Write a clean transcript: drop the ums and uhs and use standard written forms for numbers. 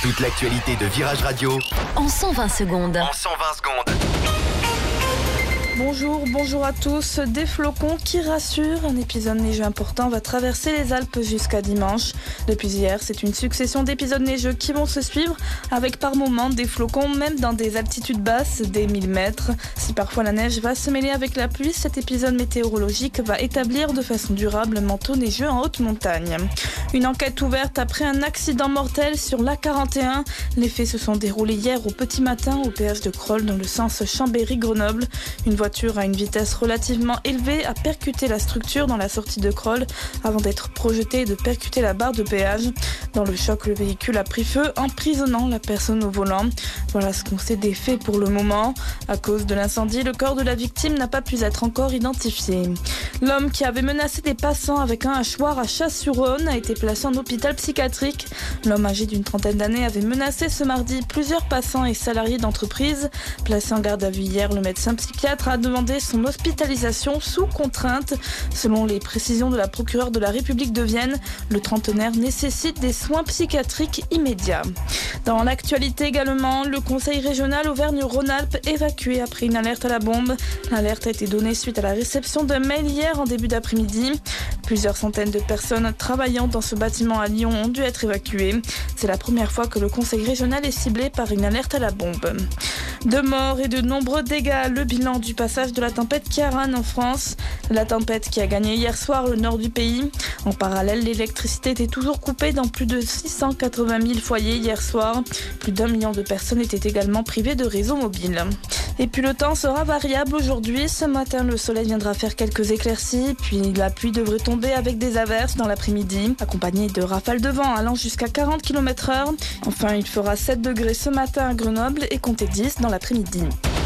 Toute l'actualité de Virage Radio en 120 secondes. Bonjour à tous. Des flocons qui rassurent. Un épisode neigeux important va traverser les Alpes jusqu'à dimanche. Depuis hier, c'est une succession d'épisodes neigeux qui vont se suivre, avec par moments des flocons, même dans des altitudes basses, des 1000 mètres. Si parfois la neige va se mêler avec la pluie, cet épisode météorologique va établir de façon durable un manteau neigeux en haute montagne. Une enquête ouverte après un accident mortel sur l'A41. Les faits se sont déroulés hier au petit matin au péage de Crolles dans le sens Chambéry-Grenoble. Une voiture à une vitesse relativement élevée a percuté la structure dans la sortie de Crolles avant d'être projetée et de percuter la barre de péage. Dans le choc, le véhicule a pris feu, emprisonnant la personne au volant. Voilà ce qu'on sait des faits pour le moment. À cause de l'incendie, le corps de la victime n'a pas pu être encore identifié. L'homme qui avait menacé des passants avec un hachoir à Chasse-sur-Rhône a été placé en hôpital psychiatrique. L'homme âgé d'une trentaine d'années avait menacé ce mardi plusieurs passants et salariés d'entreprise. Placé en garde à vue hier, le médecin psychiatre a demandé son hospitalisation sous contrainte. Selon les précisions de la procureure de la République de Vienne, le trentenaire nécessite des soins psychiatriques immédiats. Dans l'actualité également, le conseil régional Auvergne-Rhône-Alpes évacué après une alerte à la bombe. L'alerte a été donnée suite à la réception d'un mail hier en début d'après-midi. Plusieurs centaines de personnes travaillant dans ce bâtiment à Lyon ont dû être évacuées. C'est la première fois que le conseil régional est ciblé par une alerte à la bombe. 2 morts et de nombreux dégâts. Le bilan du passage de la tempête Ciarán en France. La tempête qui a gagné hier soir le nord du pays. En parallèle, l'électricité était toujours coupée dans plus de 680 000 foyers hier soir. Plus d'1 million de personnes étaient également privées de réseau mobile. Et puis le temps sera variable aujourd'hui. Ce matin, le soleil viendra faire quelques éclaircies, puis la pluie devrait tomber avec des averses dans l'après-midi, accompagnées de rafales de vent allant jusqu'à 40 km/h. Enfin, il fera 7 degrés ce matin à Grenoble et comptez 10 dans l'après-midi.